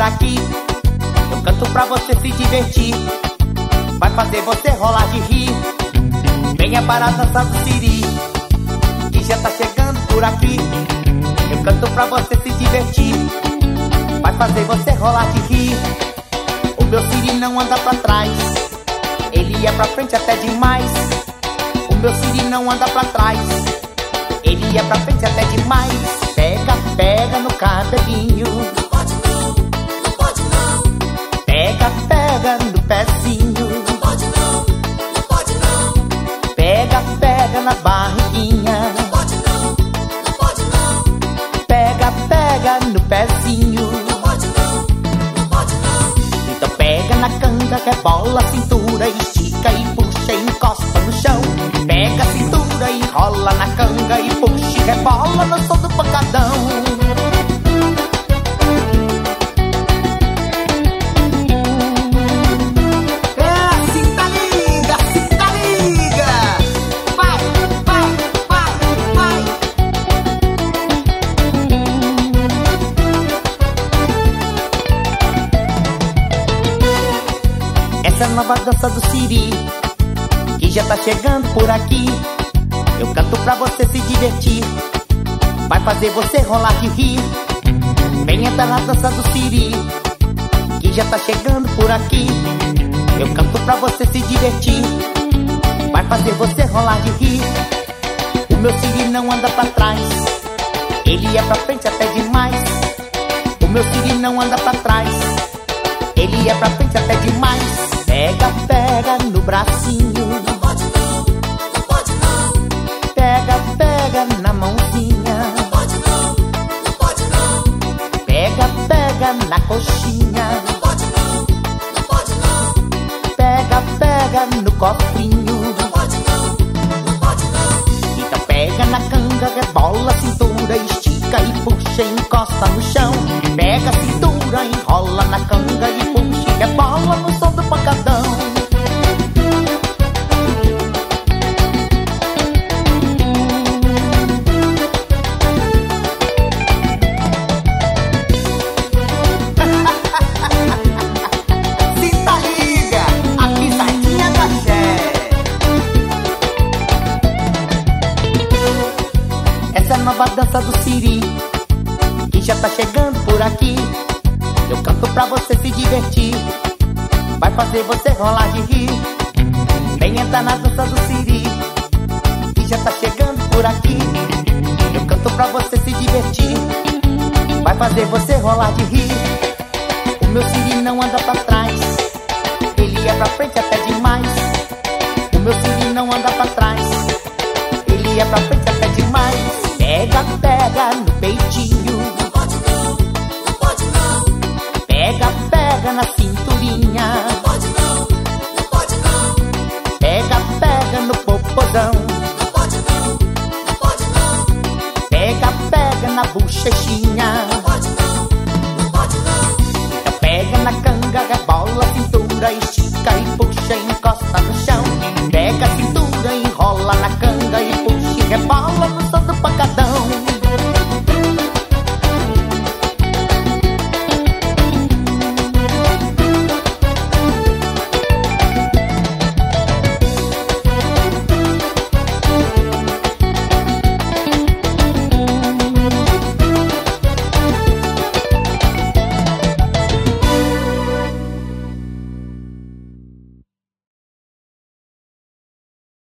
aqui. Eu canto pra você se divertir, vai fazer você rolar de rir. Venha para a dança do siri, que já tá chegando por aqui. Eu canto pra você se divertir, vai fazer você rolar de rir. O meu siri não anda pra trás, ele é pra frente até demais. O meu siri não anda pra trás, ele é pra frente até demais. Pega, pega no cabelinho, Não pode não, não pode não. pega, pega no pezinho, Não pode não, não pode não. pega, pega na barriguinha, Não pode não, não pode não. pega, pega no pezinho. Não pode não, não pode não. Então pega na canga, rebola a cintura, estica e puxa e encosta no chão. Pega a cintura e rola na canga e puxa e rebola no som do pancadão. Cinta liga, cinta liga. Vai, vai, vai, vai. Essa é a nova dança do siri, que já tá chegando por aqui. Eu canto pra você se divertir, vai fazer você rolar de rir. Vem entrar na dança do siri, que já tá chegando por aqui. Eu canto pra você se divertir, vai fazer você rolar de rir. O meu siri não anda pra trás, ele é pra frente até demais. O meu siri não anda pra trás, ele é pra frente até demais. Pega, pega no bracinho, Não pode não, não pode não. pega, pega na mãozinha, Não pode não, não pode não. pega, pega na coxinha, Não pode não, não pode não. pega, pega no cofrinho. Não pode não, não pode não. Então pega na canga, rebola a cintura, estica e puxa e encosta no chão. Pega a cintura, enrola na canga e puxa e rebola no som do pancadão. Cinta liga, a pisadinha da Xé. Essa é a nova dança do siri, que já tá chegando por aqui. Eu canto pra você se divertir, vai fazer você rolar de rir. Vem entrar na dança do siri, que já tá chegando por aqui. Eu canto pra você se divertir, vai fazer você rolar de rir. O meu siri não anda pra trás, ele é pra frente até demais. O meu siri não anda pra trás, ele é pra frente até demais. Pega, pega no peitinho, Não pode não, não pode não. pega, pega na cinturinha, Não pode não, não pode não. pega, pega no popozão, Não pode não, não pode não. pega, pega na bochechinha. Não pode não, não pode não. Então pega na canga, rebola a cintura, estica e puxa e encosta no chão. Pega a cintura, enrola na canga e puxa e rebola